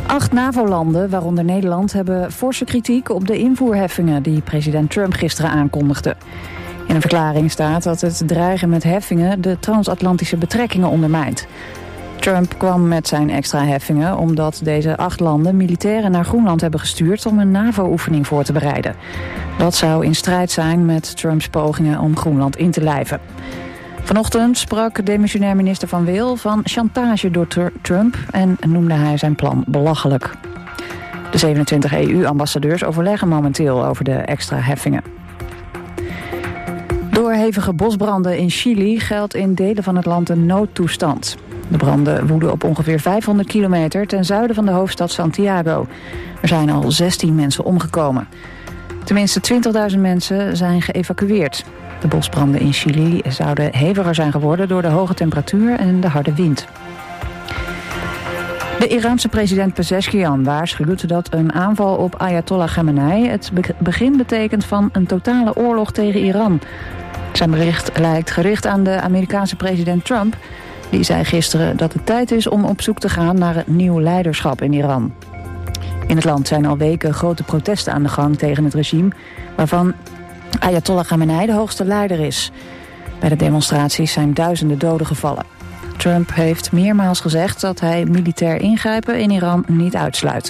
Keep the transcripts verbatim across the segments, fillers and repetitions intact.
Acht NAVO-landen, waaronder Nederland, hebben forse kritiek op de invoerheffingen die president Trump gisteren aankondigde. In een verklaring staat dat het dreigen met heffingen de transatlantische betrekkingen ondermijnt. Trump kwam met zijn extra heffingen omdat deze acht landen militairen naar Groenland hebben gestuurd om een NAVO-oefening voor te bereiden. Dat zou in strijd zijn met Trumps pogingen om Groenland in te lijven. Vanochtend sprak demissionair minister Van Wil van chantage door Trump en noemde hij zijn plan belachelijk. De zevenentwintig E U-ambassadeurs overleggen momenteel over de extra heffingen. Door hevige bosbranden in Chili geldt in delen van het land een noodtoestand. De branden woeden op ongeveer vijfhonderd kilometer ten zuiden van de hoofdstad Santiago. Er zijn al zestien mensen omgekomen. Tenminste twintigduizend mensen zijn geëvacueerd. De bosbranden in Chili zouden heviger zijn geworden door de hoge temperatuur en de harde wind. De Iraanse president Pezeshkian waarschuwt dat een aanval op Ayatollah Khamenei het begin betekent van een totale oorlog tegen Iran. Zijn bericht lijkt gericht aan de Amerikaanse president Trump. Die zei gisteren dat het tijd is om op zoek te gaan naar een nieuw leiderschap in Iran. In het land zijn al weken grote protesten aan de gang tegen het regime, waarvan Ayatollah Khamenei de hoogste leider is. Bij de demonstraties zijn duizenden doden gevallen. Trump heeft meermaals gezegd dat hij militair ingrijpen in Iran niet uitsluit.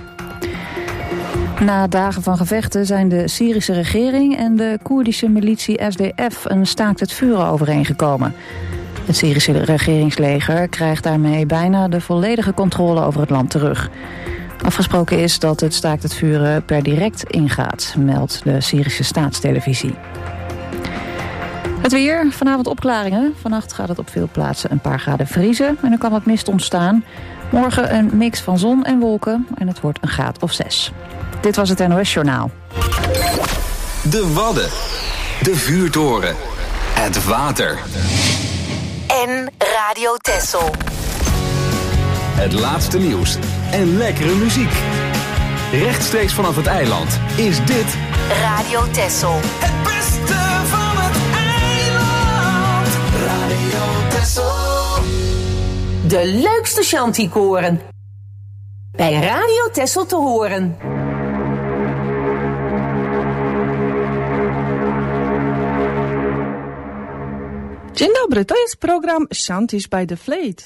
Na dagen van gevechten zijn de Syrische regering en de Koerdische militie S D F een staakt het vuren overeengekomen. Het Syrische regeringsleger krijgt daarmee bijna de volledige controle over het land terug. Afgesproken is dat het staakt het vuren per direct ingaat, meldt de Syrische staatstelevisie. Het weer, vanavond opklaringen. Vannacht gaat het op veel plaatsen een paar graden vriezen en er kan wat mist ontstaan. Morgen een mix van zon en wolken en het wordt een graad of zes. Dit was het N O S-journaal. De Wadden, de vuurtoren, het water. En Radio Texel. Het laatste nieuws en lekkere muziek. Rechtstreeks vanaf het eiland is dit Radio Texel. Het beste van het eiland. Radio Texel. De leukste shantykoren. Bij Radio Texel te horen. Dzień dobry, to jest program Shanties by the Fleet.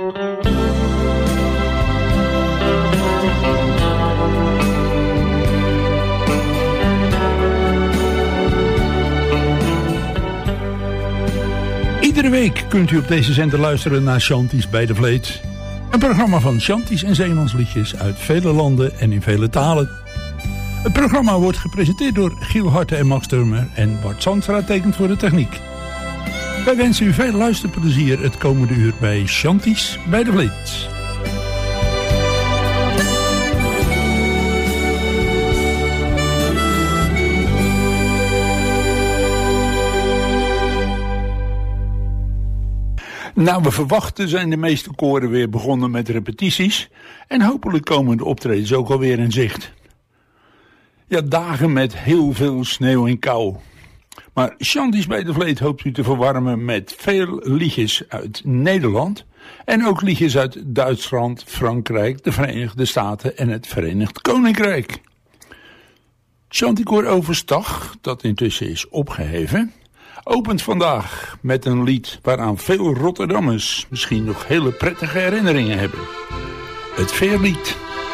Iedere week kunt u op deze zender luisteren naar Shanties by the Fleet. Een programma van shanties en zeemansliedjes uit vele landen en in vele talen. Het programma wordt gepresenteerd door Giel Harte en Max Turmer en Bart Zandstra tekent voor de techniek. Wij wensen u veel luisterplezier het komende uur bij Shanties by the Fleet. Nou, we verwachten zijn de meeste koren weer begonnen met repetities en hopelijk komen de optredens ook alweer in zicht. Ja, dagen met heel veel sneeuw en kou. Maar Shanties by the Fleet hoopt u te verwarmen met veel liedjes uit Nederland en ook liedjes uit Duitsland, Frankrijk, de Verenigde Staten en het Verenigd Koninkrijk. Shantykoor Overstag, dat intussen is opgeheven, opent vandaag met een lied waaraan veel Rotterdammers misschien nog hele prettige herinneringen hebben. Het Veerlied.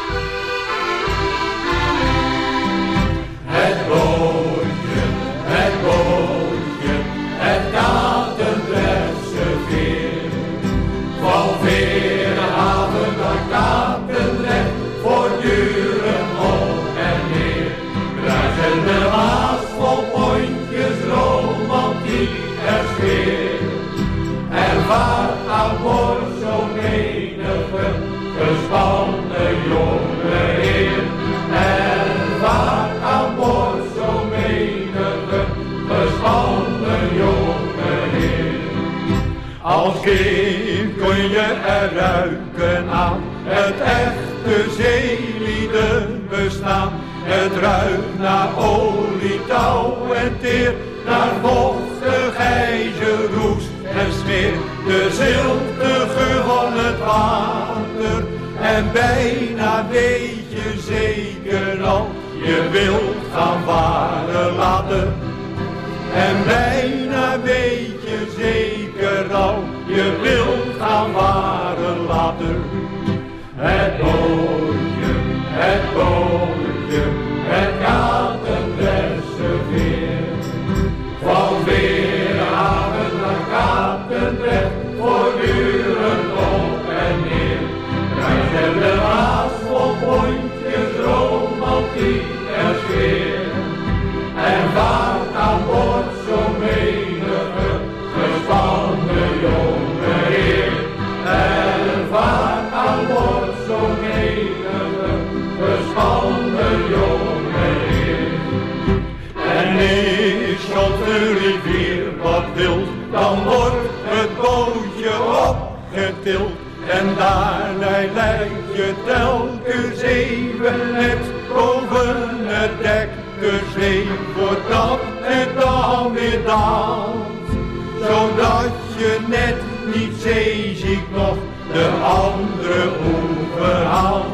Het bootje, het bootje, het gaat een verse veer. Van Veerhaven naar Katendrecht, voortdurend op en neer. Bruisende Maas vol pontjes, romantiek en sfeer. Er vaart aan boord zo menige gespannen jonge heer. Er vaart aan boord zo menige gespannen jonge heer. Als kind kon je er ruiken aan het echte zeelieden bestaan. Het ruikt naar olie, touw en teer, naar vochtig ijzer, roest en smeer. De zilte geur van het water En bijna weet je zeker al, je wilt gaan varen later. En bijna weet je zeker al, je wilt gaan varen later. Het bootje, het bootje, het gaat een reserveer. Van Weerhaven naar Katendrecht, voortdurend op en neer. Wij zijn de haas vol pontjes, romantiek en sfeer. En vaart aan boord zo menige gespannen jonge heer. En vaart aan boord zo menige gespannen jonge heer. En is op de rivier wat wild, dan wordt het bootje opgetild. En daarna lijkt je telkens even net boven het dek gezweefd, voordat het dan weer daalt. Zodat je net niet zeeziek nog de andere oever haalt.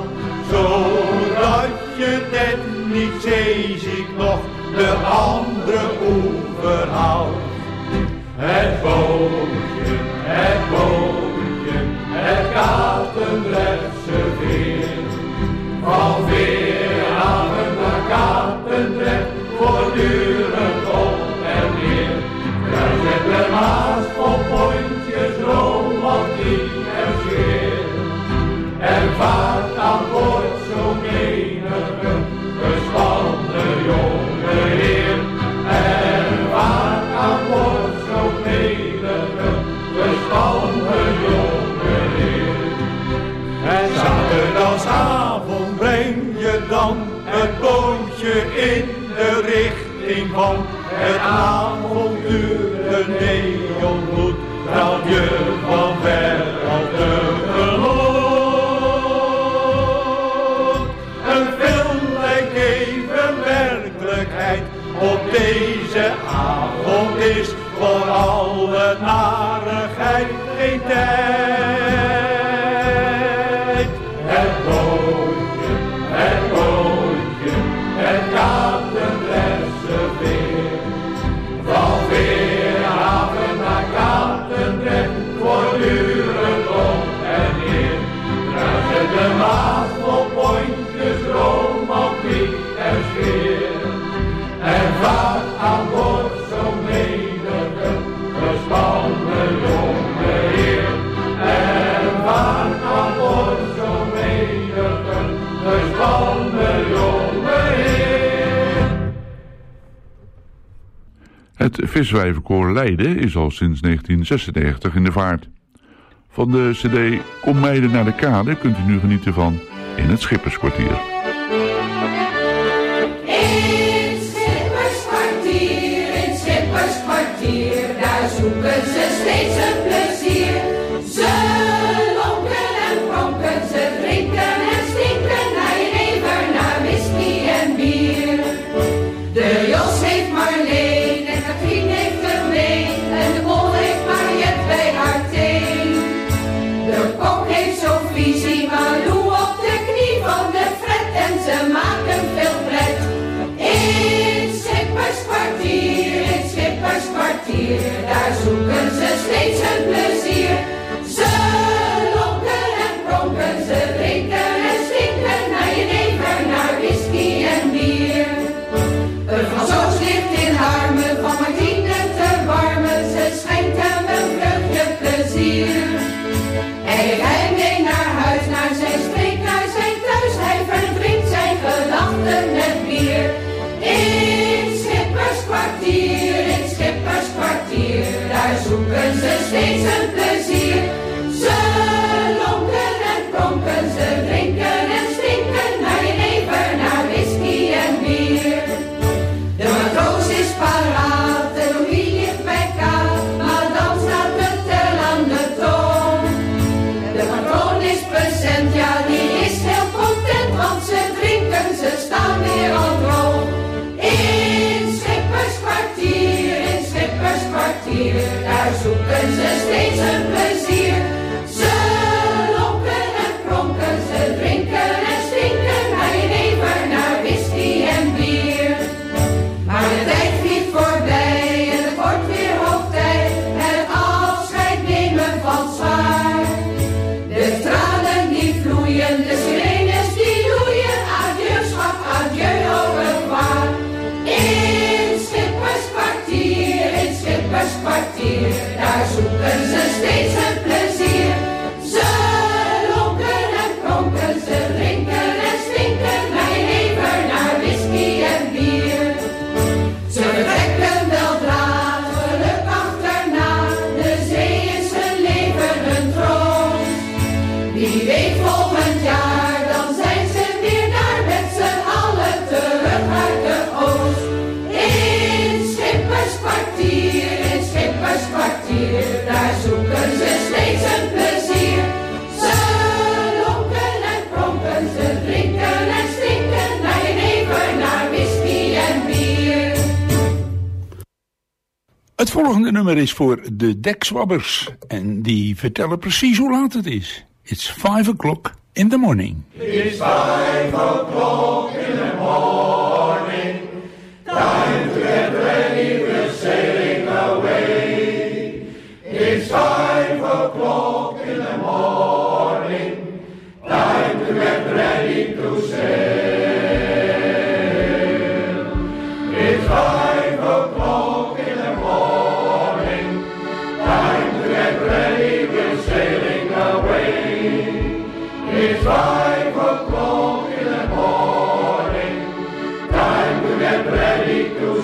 Zodat je net niet zeeziek nog de andere oever haalt. Het bootje, het bootje, het Katendrechtse veer. Van Weerhaven naar Katendrecht, voortdurend op en neer. Daar zet de Maas vol pontjes, romantiek en sfeer. En vaart aan boord zo menige gespannen jonge heer. En vaart aan boord zo menige gespannen jonge heer. En zaterdagavond breng je dan het bootje in de richting van het avontuur. De neonbloed straalt je van ver al tegemoet. Een film lijkt even werkelijkheid. Op deze avond is voor alle narigheid geen tijd. Het bootje, het bootje, het Katendrechtse veer. Van Weerhaven naar Katendrecht, voortdurend op en neer. Daar zit de Maas vol pontjes, romantiek en sfeer. En vaart aan boord zo menige gespannen jonge heer. En vaart aan boord zo menige gespannen jonge heer. Het Viswijvenkoor Leiden is al sinds negentien zesennegentig in de vaart. Van de cd Kom meiden naar de kade kunt u nu genieten van In het Schipperskwartier. Daar zoeken ze steeds een plezier. Ze lonken en pronken, ze drinken en stinken naar jenever, naar whisky en bier. De Jos heeft Marleen en Katrien heeft er mee en de Bol heeft Mariet bij haar thee. De kok heeft Sophie Simalou op de knie van de Fred en ze maken veel pret. In Schipperskwartier, in Schipperskwartier, daar zoeken ze steeds hun plezier. volgende nummer is voor de dekswabbers. En die vertellen precies hoe laat het is. It's five o'clock in the morning. It's five o'clock in the morning. Time to get ready, we're sailing away. It's five o'clock in the morning. Time to get ready to sail. It's five o'clock in the morning. Time to get ready, we're sailing away. It's five o'clock in the morning. Time to get ready to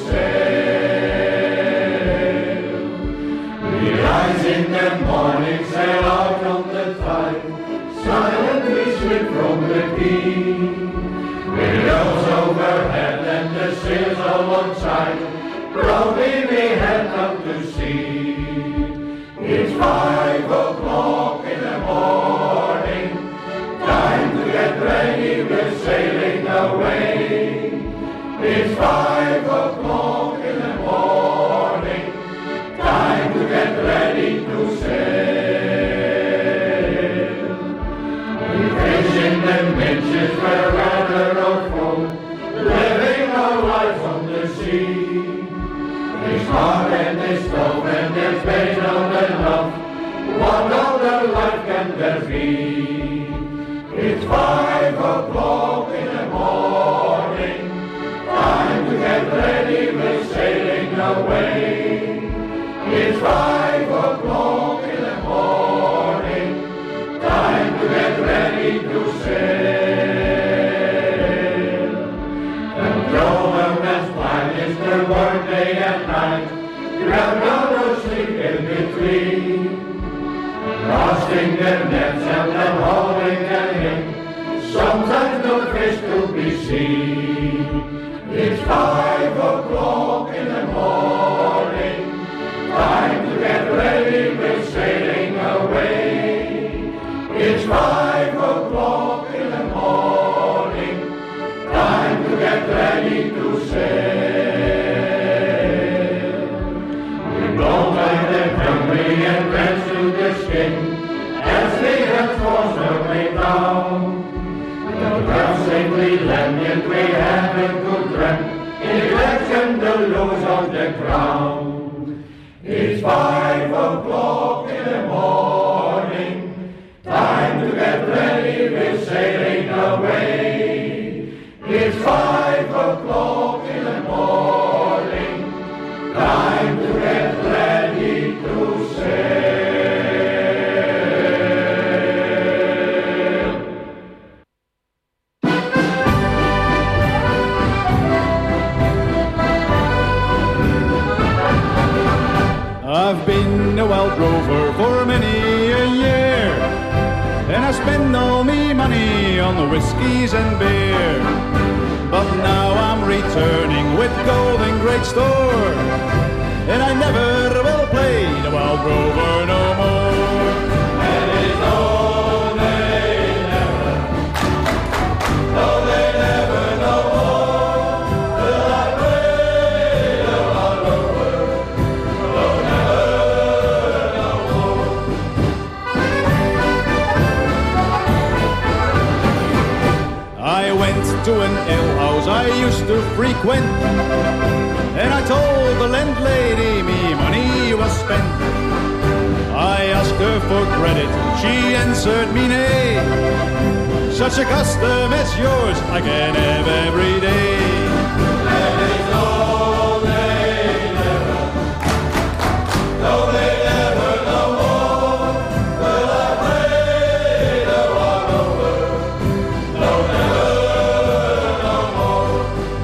sail. We rise in the morning, sail out on the tide. Silently slip from the quay. Windows overhead and the sails alongside. Proudly we head out to sea. It's five o'clock in the morning. Time to get ready, we're sailing away. It's five o'clock in the morning. Time to get ready to sail. We fish in the midges where weather or foam, living our life on the sea. It's hard and it's tough and there's pain on enough. What other life can there be? It's five o'clock in the morning. Time to get ready, we're sailing away. It's five o'clock in the morning. Time to get ready to sail. And Roman's plan is to work day and night. Grab not or sleep in between. Casting their nets and then hauling them in. Sometimes no fish to be seen. It's five o'clock in the morning. Time to get ready, we're sailing away. It's five o'clock in the morning. Time to get ready to sail. We blow by the hungry and drenched to the skin as they head for circling down. The ground safely landed, we have a good run. In election, the lows on the ground. It's five o'clock in the morning. Time to get ready, we're sailing away. It's five o'clock in the morning. Time to get ready to sail. I've been a wild rover for many a year, and I spend all me money on the whiskies and beer. But now I'm returning with gold in great store, and I never will play the wild rover no more. And it's all they never, no they never no more, will I play the wild rover, no never no more. I went to an alehouse I used to frequent, and I told the landlady me money was spent. I asked her for credit, she answered me nay. Such a custom as yours I can have every day. That is all they never, no they never no more, will I play the wild rover, no never no more.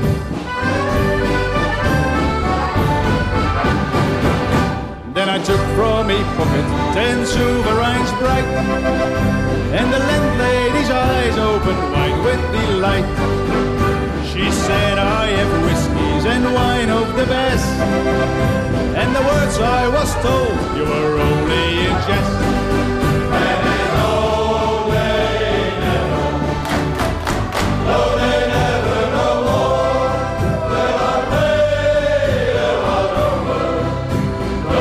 Then I took from me pocket ten sovereigns bright, and the landlady's eyes opened wide with delight. She said, I have whiskies and wine of the best, and the words I was told you were only in jest. And it's all they never, no they never no more, will I play the wild rover,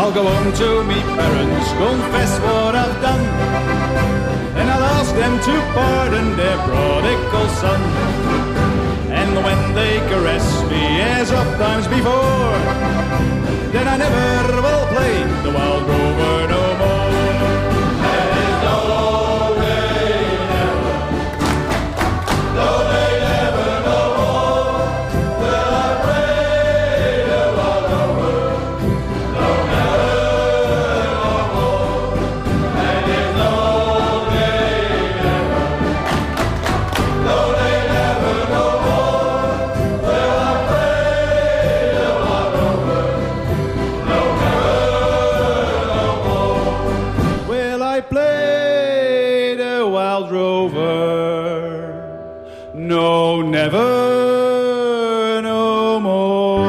I'll go home to me parents, confess what I've done, and I'll ask them to pardon their prodigal son. And when they caress me as oft times before, then I never will play the wild rover no more. There is no day never, no day never no more, will I play the wild rover, no never no more. There is no day never, no day never no more, will I play the wild rover, no never no more. Will I play the wild rover? No, never, no more.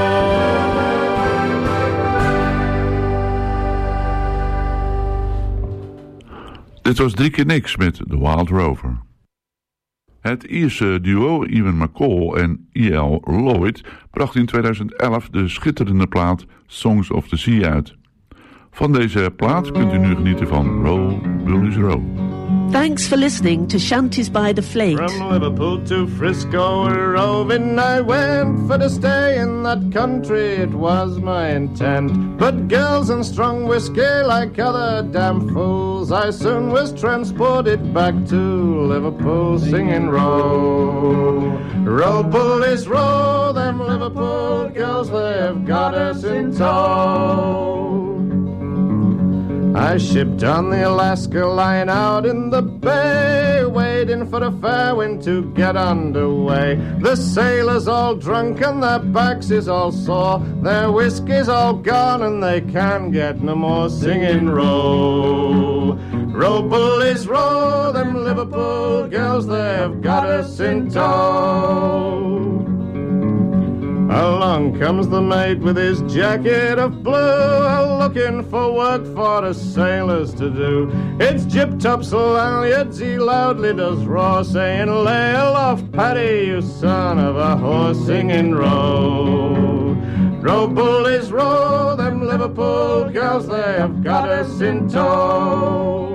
Dit was drie keer niks met The Wild Rover. Het Ierse duo Ewan McCall en E L Lloyd bracht in tweeduizend elf de schitterende plaat Songs of the Sea uit. Van deze plaat kunt u nu genieten van Row, Bullies Row. Thanks for listening to Shanties by the Fleet. From Liverpool to Frisco roving I went, for to stay in that country it was my intent. But girls and strong whiskey like other damn fools, I soon was transported back to Liverpool singing row. Row bullies row, them Liverpool girls, they've got us in tow. I shipped on the Alaska, lying out in the bay, waiting for the fair wind to get underway. The sailors all drunk and their backs is all sore, their whiskey's all gone and they can't get no more, singing row. Row bullies row, them Liverpool girls, they've got us in tow. Along comes the mate with his jacket of blue, looking for work for the sailors to do. It's jib topsail halyards, he loudly does roar, saying, lay aloft, Paddy, you son of a horse, singing row. Row bullies row, them Liverpool girls, they have got us in tow.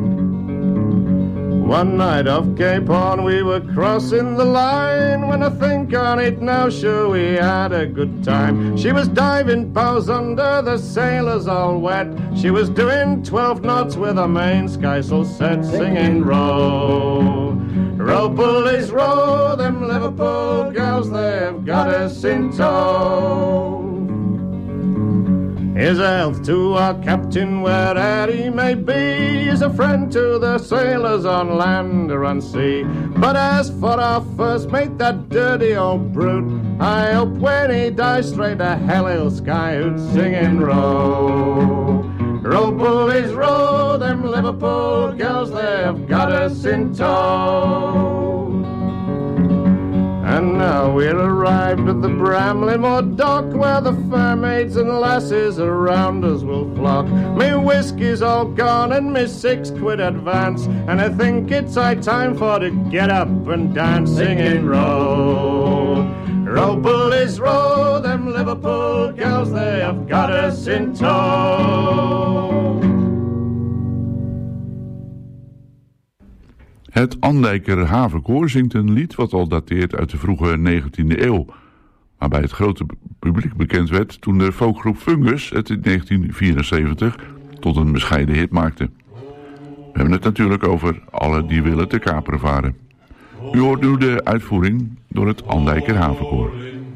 One night off Cape Horn we were crossing the line, when I think on it now, sure we had a good time. She was diving bows under, the sailors all wet. She was doing twelve knots with her main skysail set, singing row. Row bullies row, them Liverpool girls, they've got us in tow. Here's a health to our captain, where'er he may be. He's a friend to the sailors on land or on sea. But as for our first mate, that dirty old brute, I hope when he dies straight to hell he'll skyhoot, singing row. Row bullies row, them Liverpool girls, they've got us in tow. And now we're arrived at the Bramley-Moor dock, where the fair maids and lasses around us will flock. Me whiskey's all gone and me six quid advance, and I think it's high time for to get up and dance, singing row. Row bullies row, them Liverpool girls, they have got us in tow. Het Andijker Havenkoor zingt een lied wat al dateert uit de vroege negentiende eeuw, maar bij het grote publiek bekend werd toen de folkgroep Fungus het in negentien vierenzeventig tot een bescheiden hit maakte. We hebben het natuurlijk over Alle die willen te Kaperen varen. U hoort nu de uitvoering door het Andijker Havenkoor.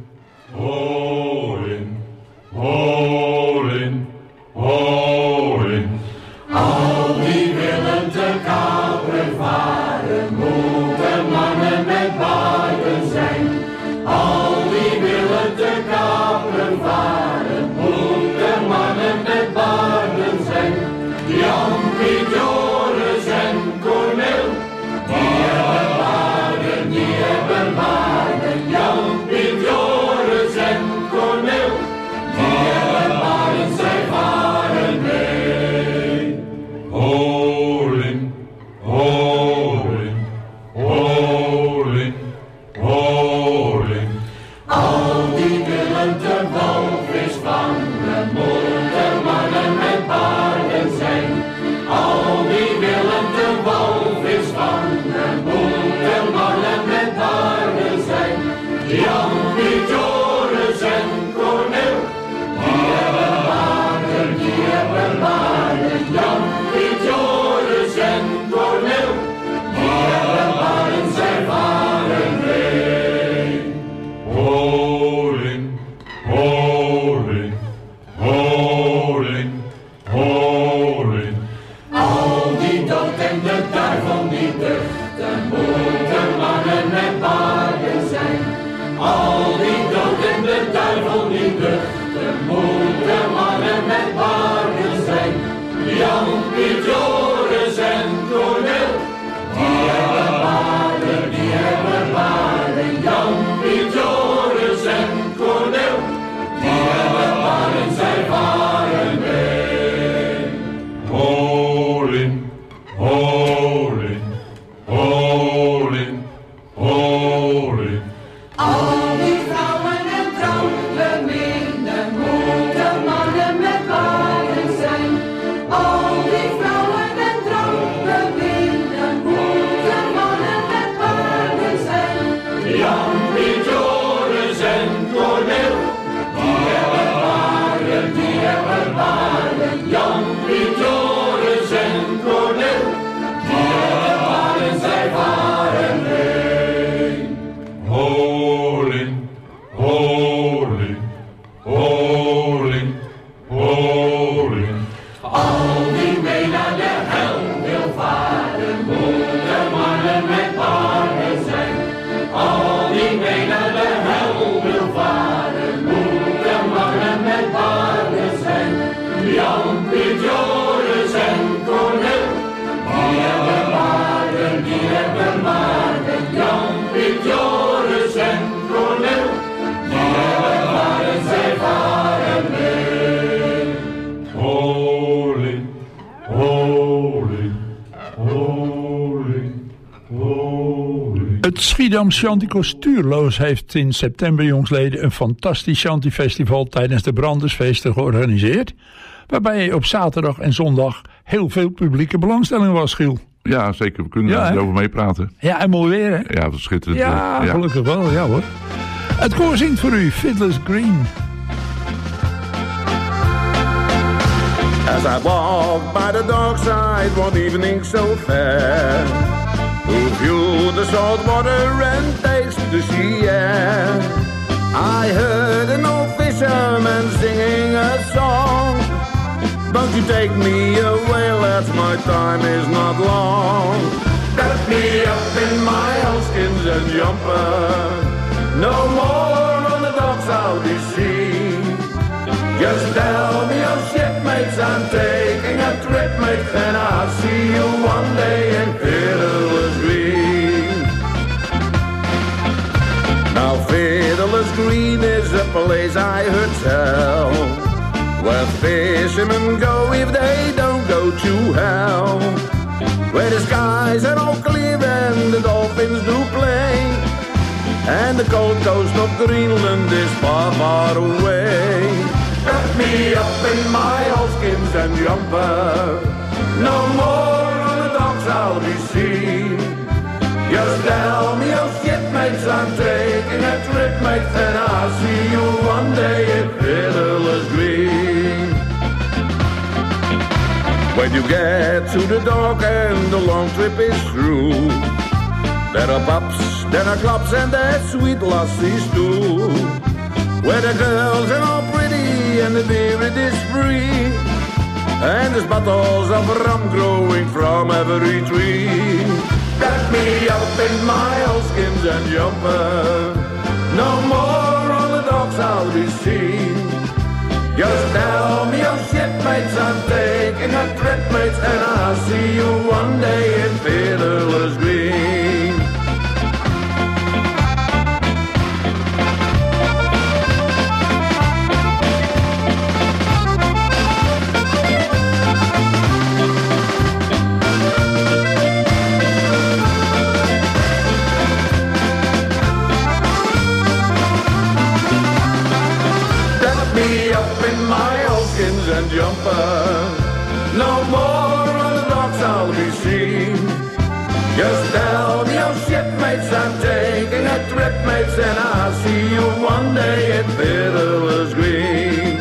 Holen, holen, holen, al die willen te Kaperen varen, moeten mannen met baarden zijn. Al die willen te Kaperen varen, moeten mannen met baarden zijn. Jan, Piet, Joris en Cornel, die hebben baarden, die hebben baarden. Jan, Piet, Joris en Cornel, die hebben Het Schiedam Chantico Stuurloos heeft in september jongsleden een fantastisch Chantifestival tijdens de Brandersfeesten georganiseerd, waarbij op zaterdag en zondag heel veel publieke belangstelling was, Giel. Ja, zeker. We kunnen ja, er erover meepraten. Ja, en mooi weer, hè? Ja, dat is schitterend. Ja, ja, gelukkig wel. Ja, hoor. Het koor zingt voor u Fiddler's Green. As I walked by the dark side one evening so fair, who viewed the salt water and tasted the sea air, I heard an old fisherman singing a song. Won't you take me away, lads, my time is not long. Wrap me up in my oilskins and jumper, no more on the docks I'll be seen. Just tell me, oh shipmates, I'm taking a trip, mate, and I'll see you one day in Fiddler's Green. Now Fiddler's Green is a place I heard tell, where fishermen go if they don't go to hell, where the skies are all clear and the dolphins do play, and the cold coast of Greenland is far, far away. Wrap me up in my oilskins and jumper, no more on the docks I'll be seen. Just tell me, oh shipmates, I'm taking a trip, mate, and I'll see you one day in Fiddler's Green. When you get to the dock and the long trip is through, there are pubs, there are clubs, and there's sweet lassies too, where the girls are all pretty and the beer it is free, and there's bottles of rum growing from every tree. Wrap me up in my oilskins and jumper, no more on the docks I'll be seen. Just tell me, oh shipmates, I'm taking a trip, mates, and I'll see you one day in Fiddler's Green. And jumper, no more on the docks I'll be seen. Just tell me, oh shipmates, I'm taking a trip, mates, and I'll see you one day at Fiddler's Green,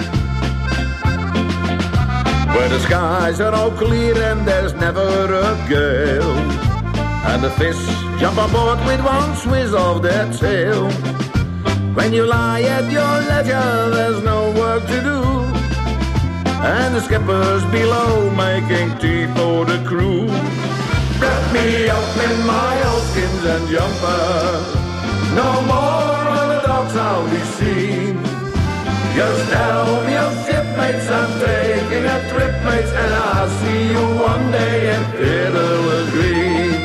where the skies are all clear and there's never a gale, and the fish jump aboard with one swizz of their tail. When you lie at your leisure, there's no work to do, and the skipper's below making tea for the crew. Wrap me up in my oilskins and jumper, no more on the docks I'll be seen. Just tell me, oh shipmates, I'm taking a trip, mates, and I'll see you one day in Fiddler's Green.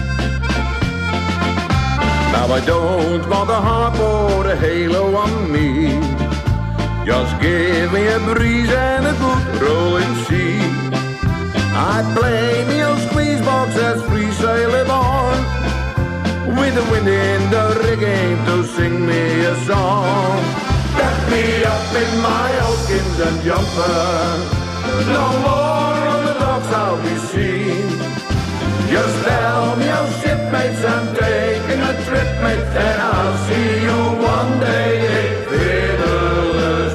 Now I don't want a harp or a halo on me, just give me a breeze and a good rolling sea. I'd play me old squeeze box as free sailing on, with the wind in the rigging to sing me a song. Wrap me up in my oilskins and jumper, no more on the docks I'll be seen. Just tell me, oh shipmates, I'm taking a trip, mate, and I'll see you one day in Fiddler's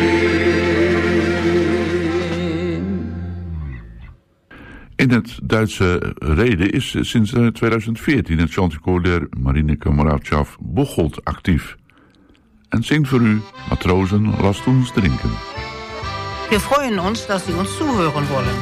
In het Duitse Reden is sinds tweeduizend veertien het Chantico der Marineke Moravtschaft Bocholt actief. En zingt voor u Matrozen, lasst uns drinken. Wir freuen uns, dass Sie uns zuhören wollen.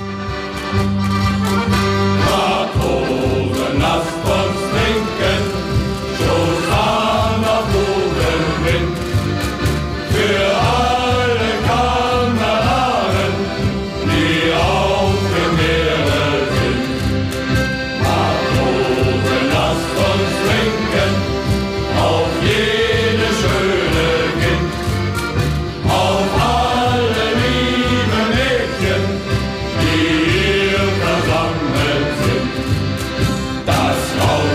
Matrosen, lasst uns trinken, Stoß an auf hohen Wind. Für alle Kameraden, die auf dem Meere sind. Matrosen, lasst uns trinken, auf jede schöne Kind, auf alle liebe Mädchen, die hier versammelt sind. Das Haus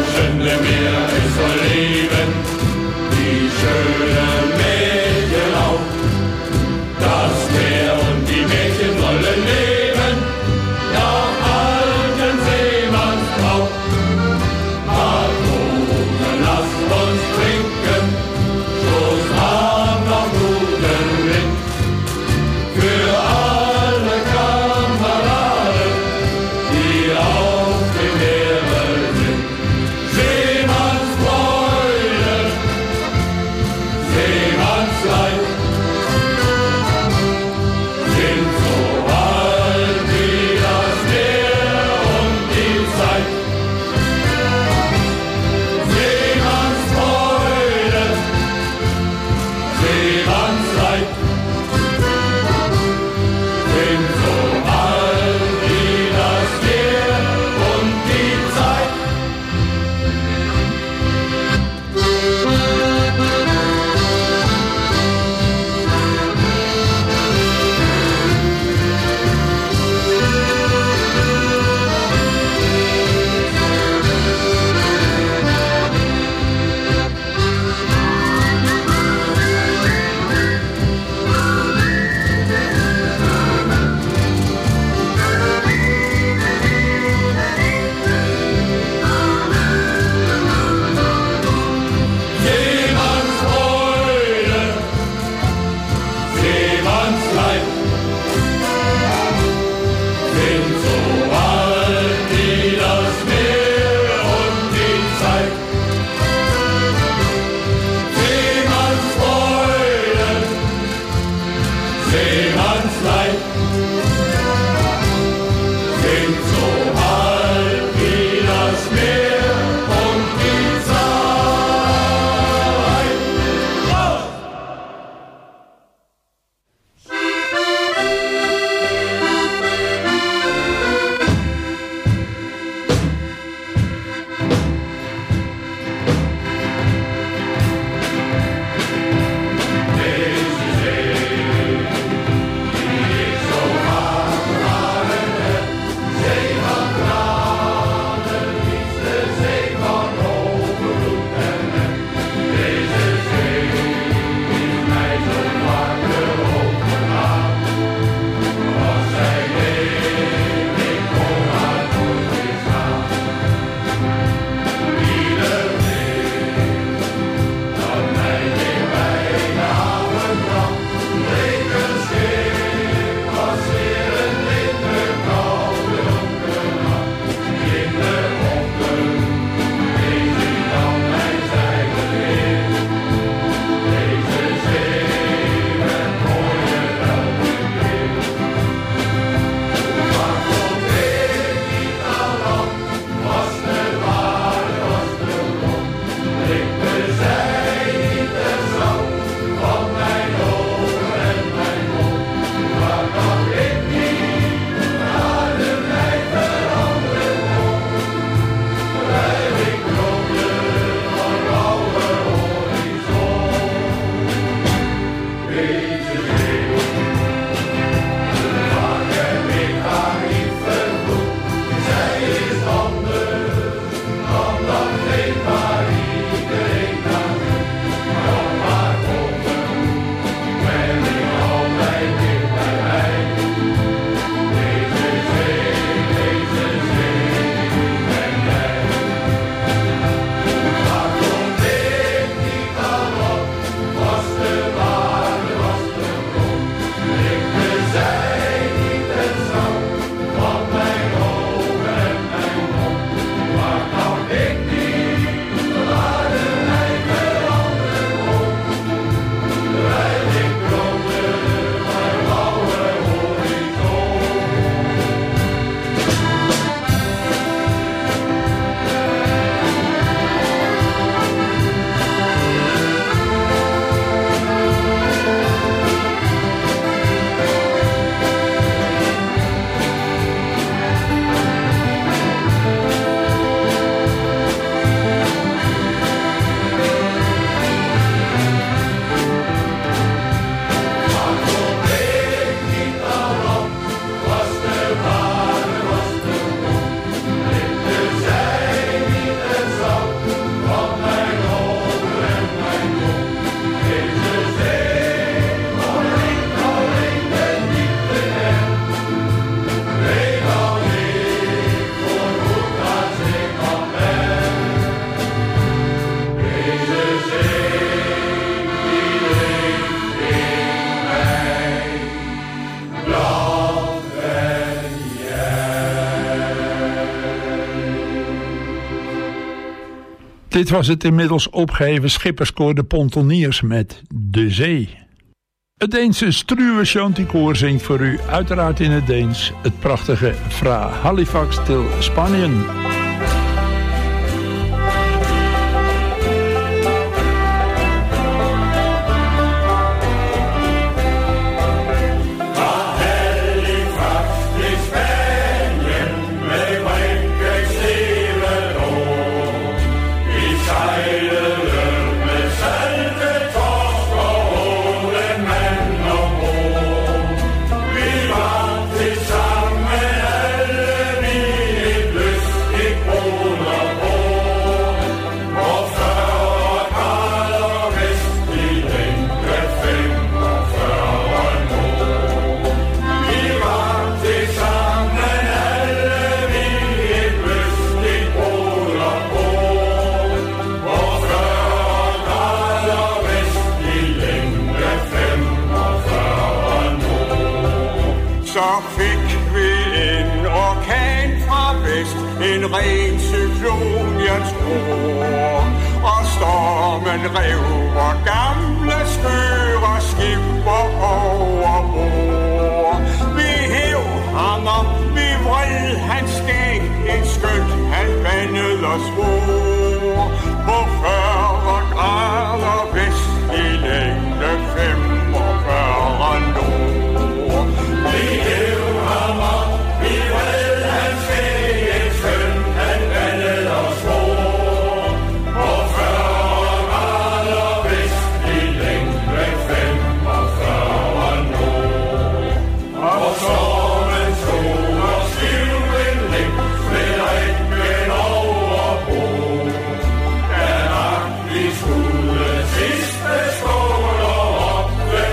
Dit was het inmiddels opgeheven schipperskoor de Pontoniers met De Zee. Het Deense Struwe Shantykoor zingt voor u uiteraard in het Deens het prachtige Fra Halifax till Spanien. Ren cyklon, jeg tror, og stormen rev vor gamle skøre skipper over bord. Vi hev ham op, vi vred hans skæg, en skønt han bandede os svor. På fyrre grader vest i længde femogfyrre nord. Vi hev ham op, vi vred hans skæg, en skønt han bandede os svor. På fyrre grader vest i længde femogfyrre nord. Og stormen stod og stiv en læng, med rækken over bord. Da magt vi skulle sidste skåler op ved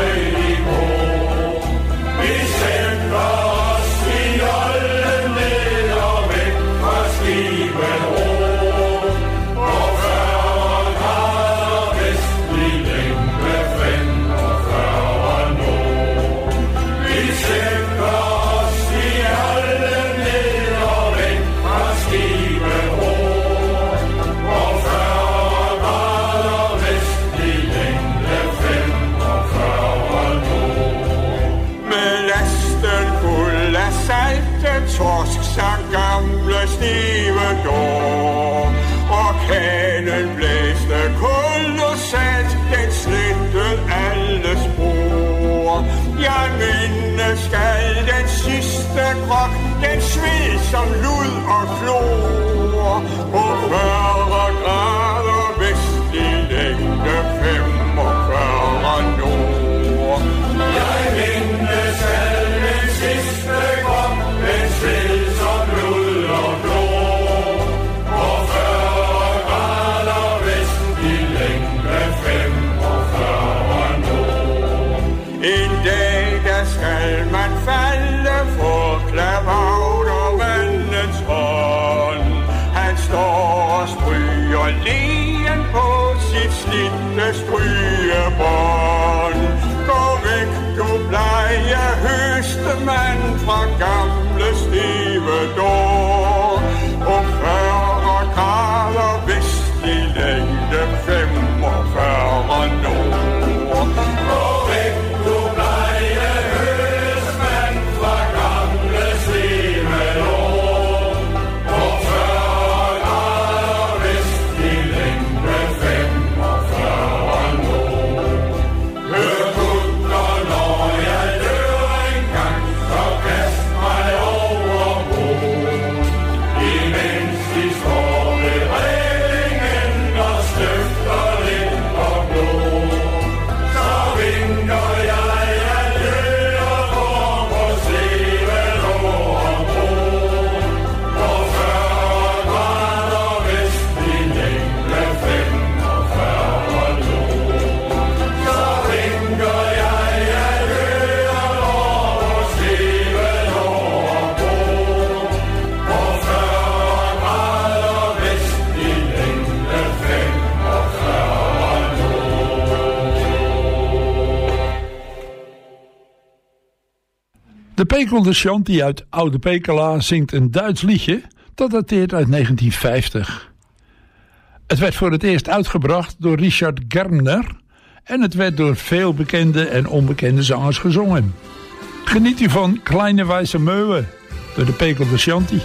Højnivå. Vi sendte os i olden ned og væk fra skibet ro. På fyrre grader vestlig længde femogfyrre nord. Vi sendte os i olden ned og væk fra skibet ro. På fyrre grader vestlig længde femogfyrre nord. Med lasten fuld af salte torsk sang gamle stive dår. Orkanen blæste kolossalt, den slettede alle spor. Jeg mindes skal den sidste grok, den sved som lud og klor. På fyrre grader vestlig længde femogfyrre nord. Jeg mindes skal den sidste grok, den sved som lud og klor. På fyrre grader vestlig længde femogfyrre nord. En dag der skal man falde for klavaudermandens hånd. Han står og stryger leen på sit slidte strygebånd. Gå væk, du blege høstemand fra gamle stive dår. Og fyrre grader vestlig længde femogfyrre nord. Gå væk, du blege høstmand fra gamle stive dår. Og fyrre grader vestlig længde femogfyrre nord. Hør kutter, når jeg dør engang, så kast mig over bord. Imens de står ved rælingen og støfter lidt og blod, så vinker jeg adjø og går på sleven over bord. På fyrre grader vestlig længde femogfyrre nord, så vinker jeg adjø og går på sleven over bord. På fyrre grader vestlig længde femogfyrre De Pekelde Shanty uit Oude Pekela zingt een Duits liedje dat dateert uit negentien vijftig. Het werd voor het eerst uitgebracht door Richard Germner en het werd door veel bekende en onbekende zangers gezongen. Geniet u van Kleine Wijze Meeuwen door de Pekel Shanty.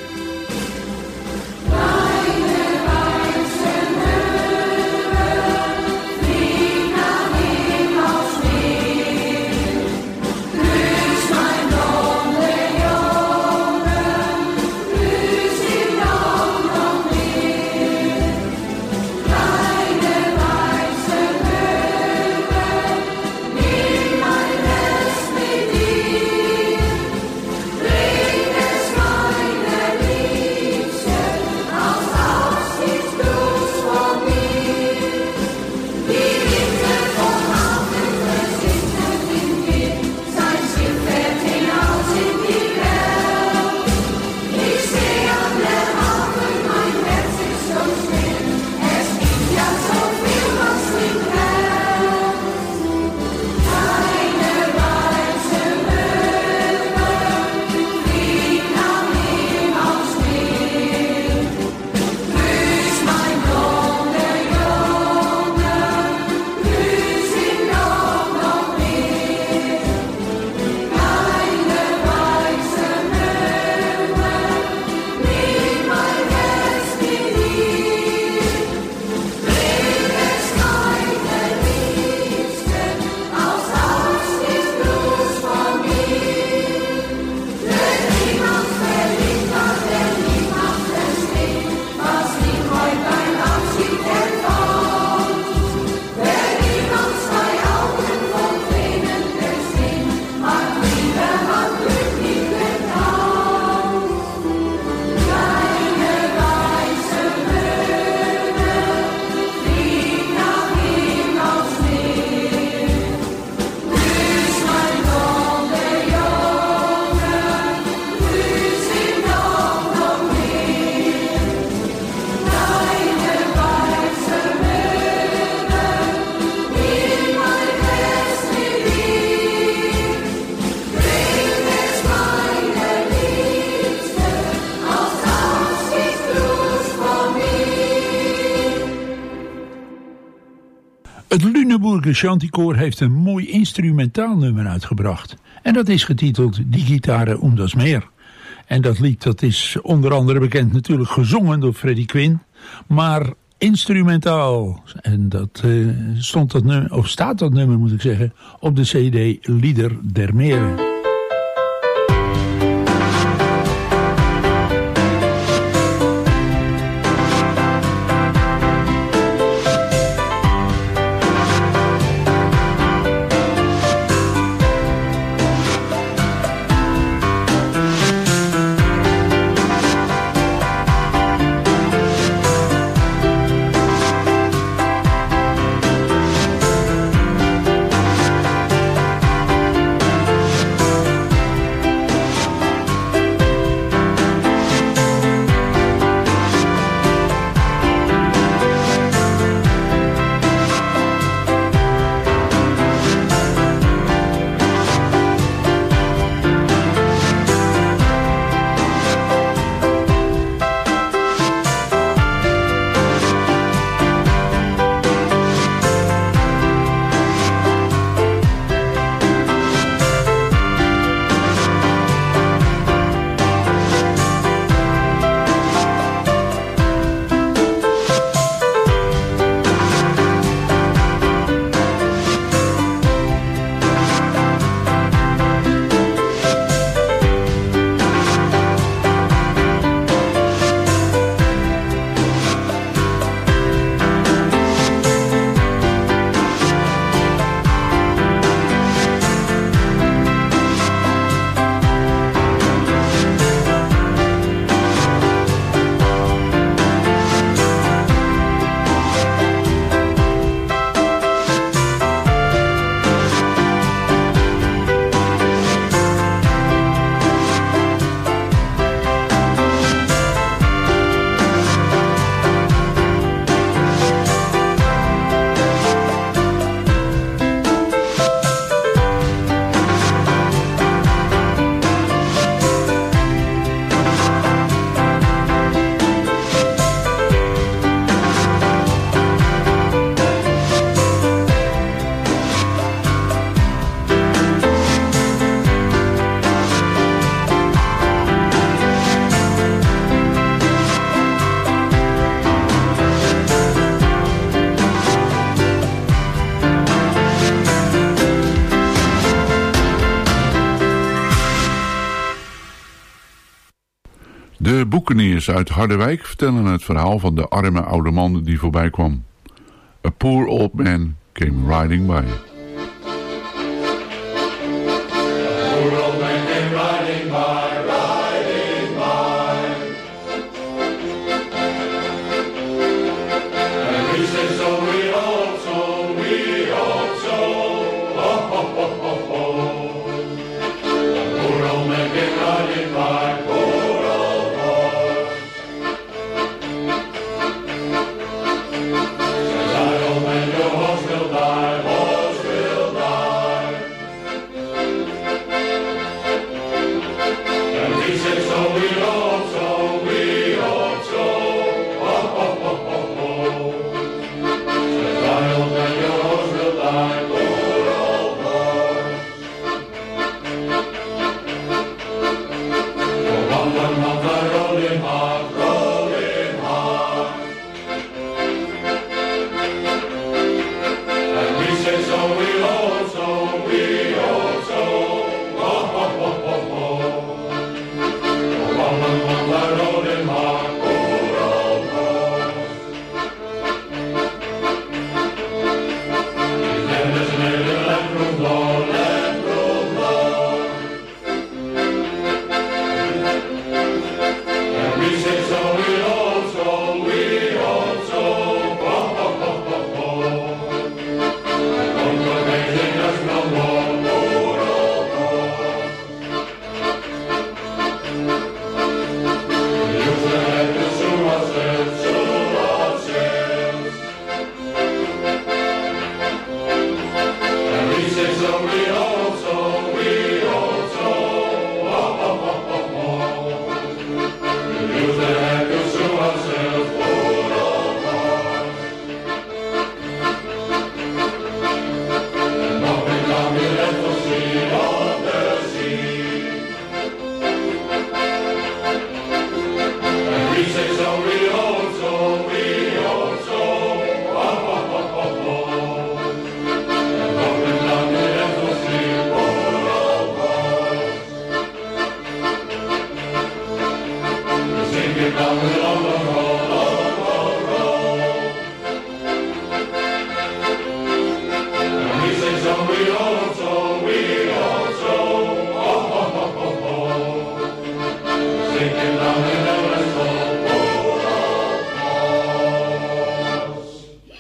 Het Lüneburger Chanticoor heeft een mooi instrumentaal nummer uitgebracht. En dat is getiteld Die Gitarre um das Meer. En dat lied dat is onder andere bekend natuurlijk gezongen door Freddie Quinn. Maar instrumentaal. En dat uh, stond dat nummer, of staat dat nummer moet ik zeggen, op de cd Lieder der Meren. Thank De boekeniers uit Harderwijk vertellen het verhaal van de arme oude man die voorbij kwam. A poor old man came riding by. Poor old man came riding by, riding by. And we said so, we hope so, we hope so. Ho, ho, ho, ho, ho. Poor old man came riding by, poor old horse. Says I, old man, your horse will die, horse will die. And he said so, we hope so, we hope so. Ho, ho, ho, ho, ho. Says I, old man, your horse will die, poor old horse. For one, one month I rode him hard, rode him hard. And we said so, we hope so, we hope so. Ho, ho, ho, ho, ho. For one, one month I rode him hard, poor old horse. His name is native Landroom Lord, Landroom Lord. And we say so, we hope so, we hope so. Ho, ho, ho, ho, ho. Don't go amazing us no more, poor old horse. We used to have to sue ourselves, sue ourselves. And we say so, we hope so, we hope so. Ho, ho, ho, ho, ho. We used to have to sue ourselves, poor old horse. And up and down we left the sea, on the sea. And we say so, we hope so, we hope so. Ho, ho, ho, ho, ho. And up and down we left the sea, poor old horse. We sing it down the long, long road, long, long road. And we say so, we hope so, we hope so. Ho, ho, ho, ho, ho. Sing it down the Everest road, poor old horse.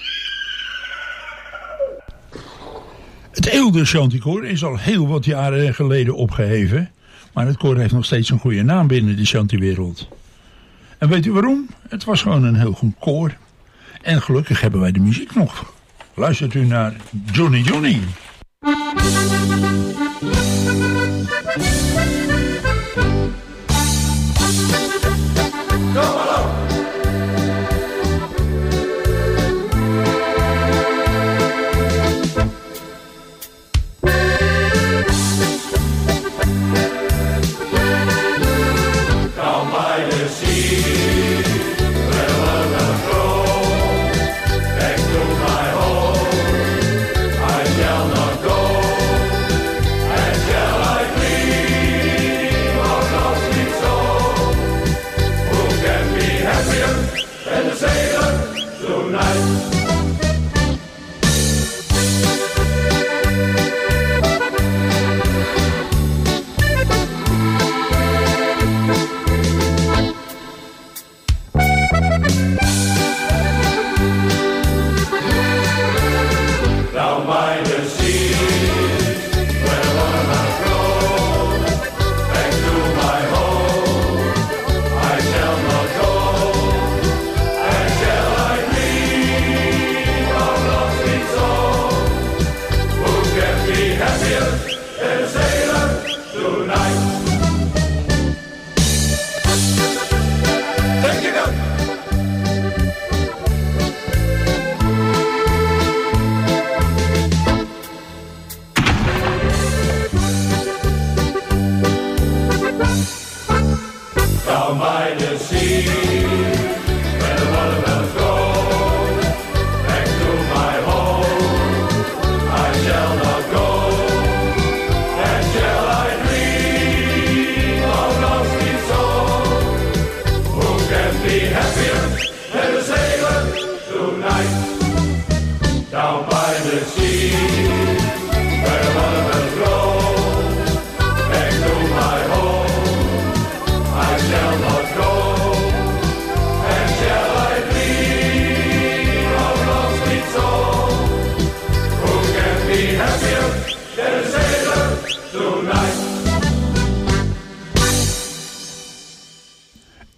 Het Eelde Chanticoor is al heel wat jaren geleden opgeheven, maar het koor heeft nog steeds een goede naam binnen de chantiwereld. En weet u waarom? Het was gewoon een heel goed koor. En gelukkig hebben wij de muziek nog. Luistert u naar Johnny Johnny. Come along. Down by the sea, where was the throne? Back to my home, I shall not go.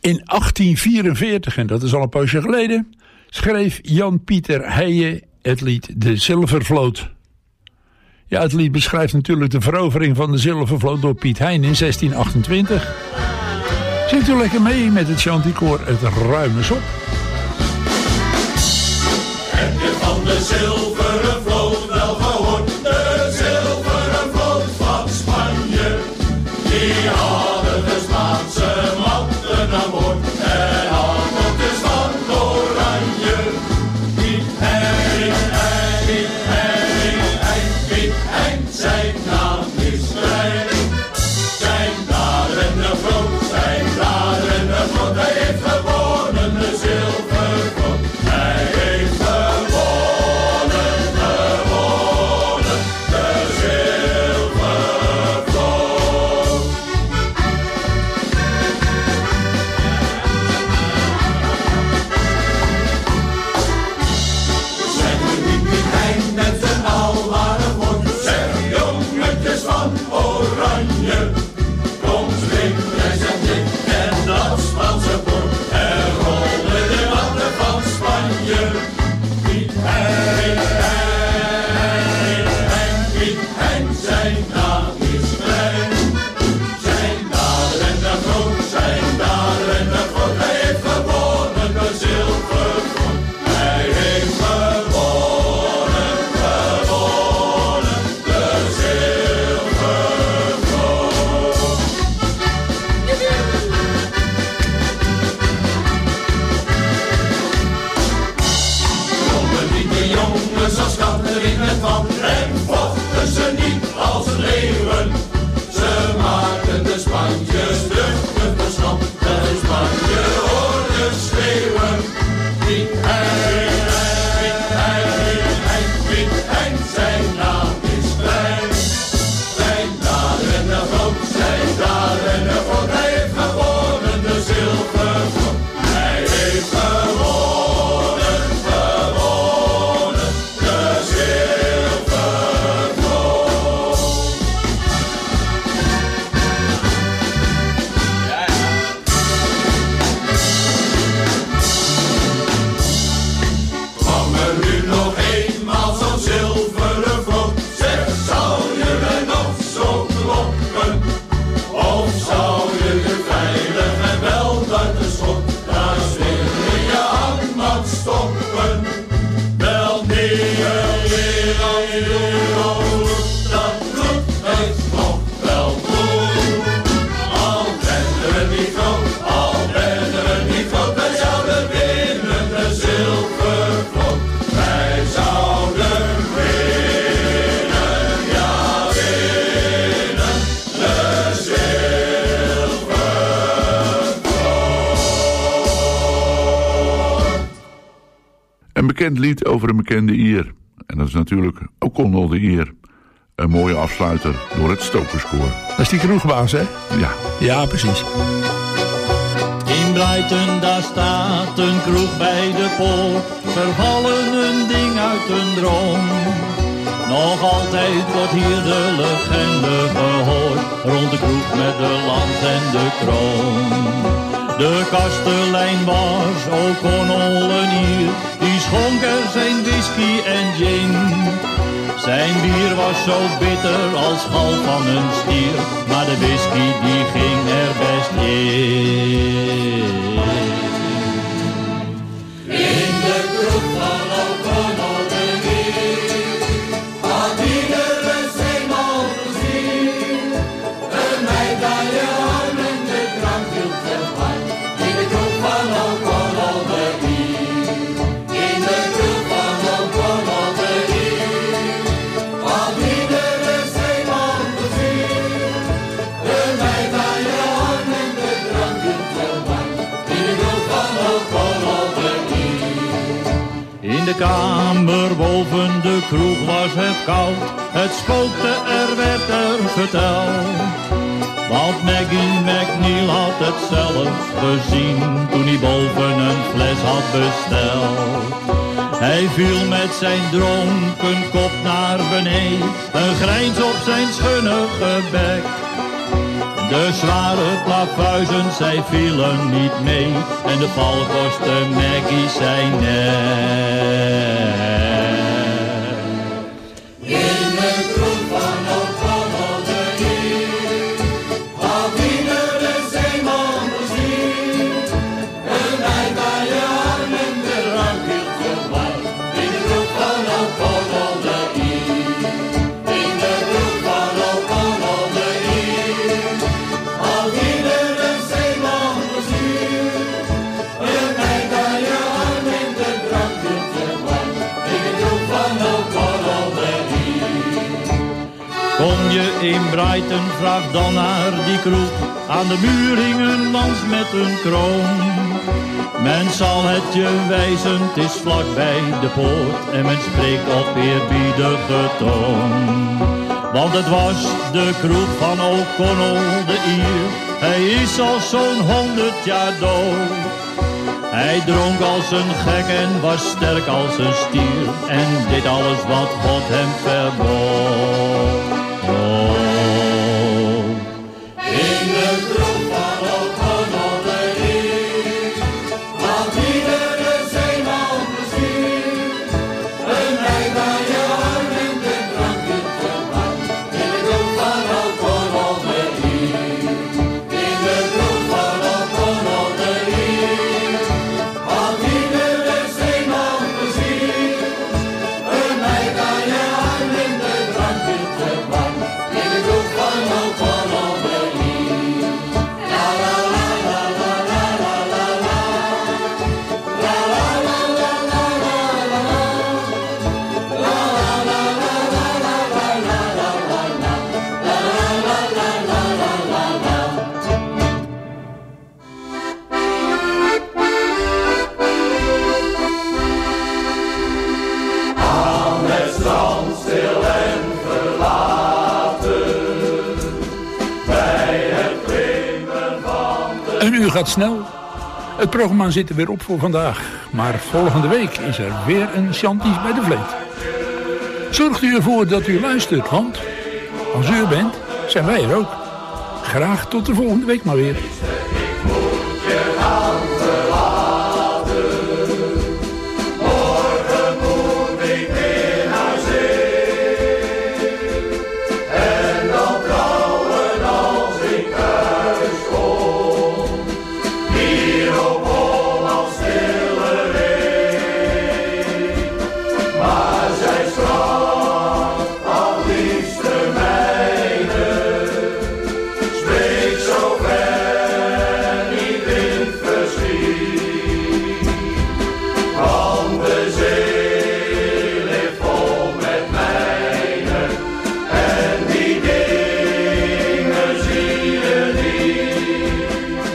In achttien vierenveertig, en dat is al een poosje geleden, schreef Jan-Pieter Heijen het lied De Zilvervloot. Ja, het lied beschrijft natuurlijk de verovering van de Zilvervloot door Piet Hein in zestien achtentwintig. Zingt u lekker mee met het Chanticoor Het Ruime Sop. Heb je van de Zilveren Vloot wel gehoord? De Zilveren Vloot van Spanje. Die hadden de Spaanse matten aan boord en hadden dus van Oranje. Piet Hein, Hein, Piet Hein, Hein, Piet Hein, zijn naam is klein. Zijn daderende vloot, zijn daderende vloot, hij heeft gewonnen de Zilveren Vloot. Hij heeft gewonnen, gewonnen de Zilveren Vloot. Zijn we niet Piet Hein met z'n allen woord? Zeg jongetjes van Oranje, kom spring, prijs en dik en dat Spaanse boord. Er rollen de matten van Spanje. Piet Hein, Hein, Hein, Piet Hein, zijn naam is klein. Zijn daderende groot, zijn daderende groot, hij heeft gewonnen de Zilveren Vloot. Hij heeft gewonnen, gewonnen de Zilveren Vloot. Komen niet de jongens als katten in het wand en vochten ze niet als leeuwen. Ze maakten de Spanjes duchtig bestand, de Spanje hoorde schreeuwen. Piet Hein, Piet Hein, Piet Hein, Piet Hein, zijn naam is klein. Zijn daderende groot, zijn daderende groot, hij heeft gewonnen de Zilveren Vloot. Hij heeft gewonnen, gewonnen de Zilveren Vloot. Kwam er nu nog eenmaal zo'n Zilveren Vloot, zeg, zou je me nog zo kloppen? Of zou je je veilig en wel buiten schot, daar weer in je hangmat stoppen? Wel nee, wel wereld, wereld, dat bloed heeft nog wel bloed. Al ben we niet groot, al ben we niet groot, wij zouden winnen de Zilveren Vloot. Wij zouden winnen, ja winnen de Zilveren Vloot. Een bekend lied over een bekende Ier. En dat is natuurlijk O'Connell de Ier. Een mooie afsluiter door het Stokerskoor. Dat is die kroegbaas, hè? Ja. Ja, precies. In Brighton daar staat een kroeg bij de poort, vervallen een ding uit een droom. Nog altijd wordt hier de legende gehoord, rond de kroeg met de lans en de kroon. De kastelein was O'Connell een Ier, die schonk er zijn whisky en gin. Zijn bier was zo bitter als gal van een stier, maar de whisky die ging er best in. In de kroeg van O'Connell de Ier had iedere zeeman plezier. Een medaille aan en de drank hield veel van. In de kroeg van O'Connell de Ier. In de kroeg van O'Connell de Ier had iedere zeeman plezier. Een medaille aan en de drank hield veel van. In de kroeg van O'Connell de Ier. In de kamer boven de kroeg was het koud, het spookte, er werd er verteld. Want Maggie McNeil had het zelf gezien, toen hij boven een fles had besteld. Hij viel met zijn dronken kop naar beneden, een grijns op zijn schunnige bek. De zware plafuizen, zij vielen niet mee. En de valkosten Maggie zei nee. In de kroeg van O'Connell de Heer had iedere zeeman plezier. Een meid aan je arm en de drank hield je blij. In de kroeg van O'Connell de Heer. In de kroeg van O'Connell de Heer had iedere zeeman plezier. Een meid aan je arm en de drank hield je blij. In de kroeg van O'Connell de Heer. Kom je in Brighton, vraag dan naar die kroeg. Aan de muur hing een lans met een kroon. Men zal het je wijzen, het is vlak bij de poort. En men spreekt op eerbiedige toon. Want het was de kroeg van O'Connell de Ier. Hij is al zo'n honderd jaar dood. Hij dronk als een gek en was sterk als een stier. En deed alles wat God hem verbood. In de kroeg van O'Connell de Heer had iedere zeeman plezier. Een meid aan je arm en de drank hield je blij. In de kroeg van O'Connell de Heer. In de kroeg van O'Connell de Heer had iedere zeeman plezier. Een meid aan je arm en de drank hield je blij. In de kroeg van O'Connell de Heer. La la la la la la la la la. La la la la la la la la. La la la la la la la la la la la. La la la la la la la la. Aan het strand stil en verlaten, bij het klimmen van de... Een uur gaat snel. Het programma zit er weer op voor vandaag. Maar volgende week is er weer een Chanties bij de Vleet. Zorgt u ervoor dat u luistert, want als u er bent, zijn wij er ook. Graag tot de volgende week maar weer. je gaan verlaten. Morgen moet ik weer naar zee. En dan trouwen als ik thuis kom. Hier op Holland stille ree. Maar zij straks al liefste mijne. Spreek zo ver niet in verschiet. Want de zee ligt vol met mijnen. En die dingen zie je niet.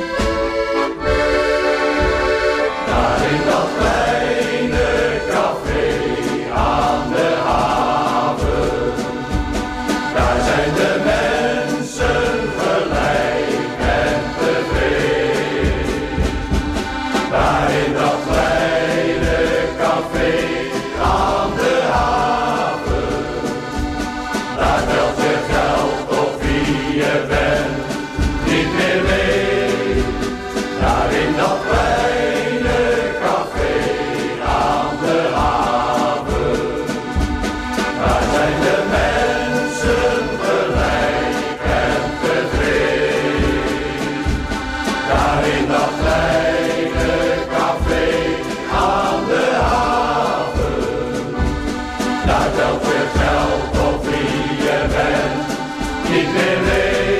Daar in dat kleine café aan de haven. Daar zijn de mensen gelijk en tevreden. Daar in dat kleine café aan de haven. Daar telt je geld of wie je bent niet meer mee. Daar in dat kleine café aan de haven. Daar zijn de mensen gelijk en tevreden. Daar in dat kleine café aan de haven. Daar telt je geld op wie je bent niet meer mee.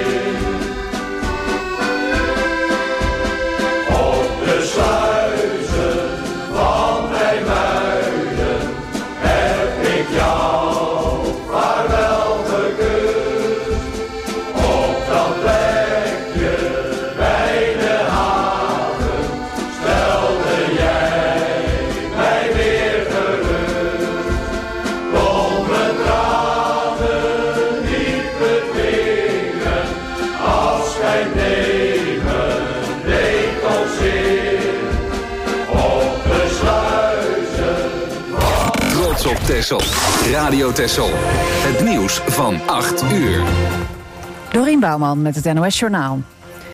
Op de sluizen van IJmuiden heb ik jou vaarwel gekust. Op dat plekje bij de haven stelde jij mij weer gerust. Kon mijn tranen niet bedwingen, afscheid nemen deed ook zeer. Op de sluizen van Trots op Texel. Radio Texel. Het nieuws van acht uur. Dorien Bouwman met het N O S Journaal.